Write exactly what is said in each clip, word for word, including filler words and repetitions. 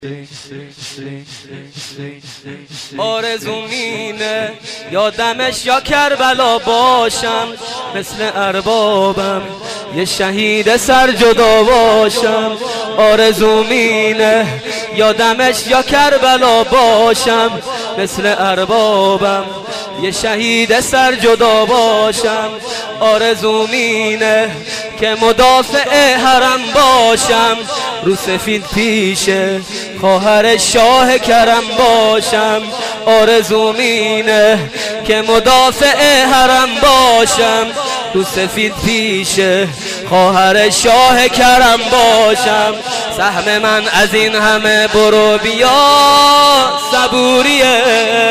آرزوم اینه یادمش یا کربلا باشم، مثل اربابم یه شهید سرجدا باشم. آرزوم اینه یادمش یا کربلا باشم، مثل اربابم یه شهید سرجدا باشم. آرزوم اینه که مدافع حرم باشم، رو سفید پیش خواهر شاه کرم باشم. آرزوم اینه که مدافع حرم باشم، رو سفید پیش خواهر شاه کرم باشم. سهم من از این همه برو بیا صبوریه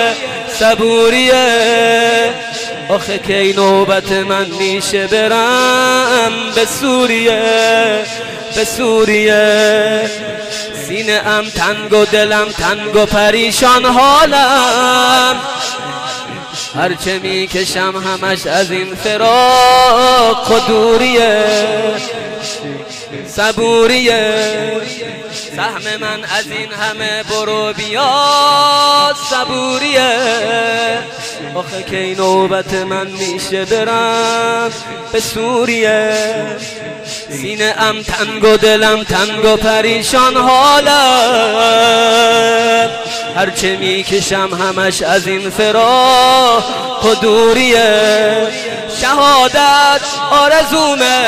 صبوریه. آخه کی نوبت من میشه برم به سوریه به سوریه. سینه ام تنگ و دلم تنگ و پریشان حالم، هرچه میکشم همش از این فراق و دوریه صبوریه. سهم من از این همه برو بیا صبوریه. آخه کی نوبت من میشه برم به سوریه. سینه ام تنگ و دلم تنگ و پریشان حالم، هرچه میکشم همش از این فراق و دوریه. شهادت آرزومه،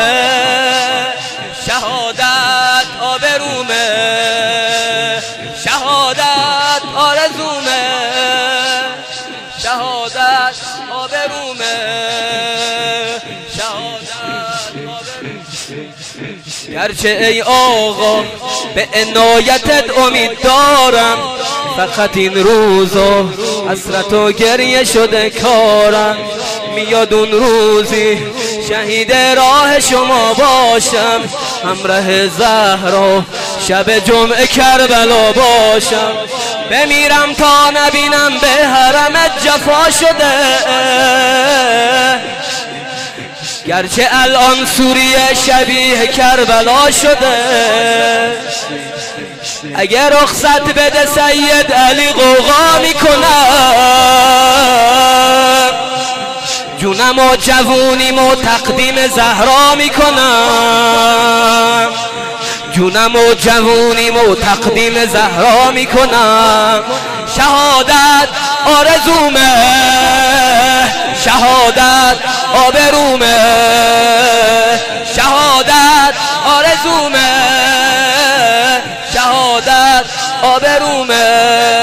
شهادت آبرومه، شهادت آرزومه، شهادت آبرومه، شهادت آبرومه. گرچه ای آقا به عنایتت امید دارم، فقط این روزا حسرت و گریه شده کارم. میاد اون روزی شهید راه شما باشم، همراه زهرا شب جمعه کربلا باشم. بمیرم تا نبینم به حرمت جفا شده، گرچه الان سوریه شبیه کربلا شده. اگر رخصت بده سید علی غوغا میکنم، جونم و جوونیم و تقدیم زهرا میکنم، جونم و جوونیم و تقدیم زهرا میکنم. شهادت آرزومه، شهادت آبرومه، شهادت آرزومه، شهادت آبرومه.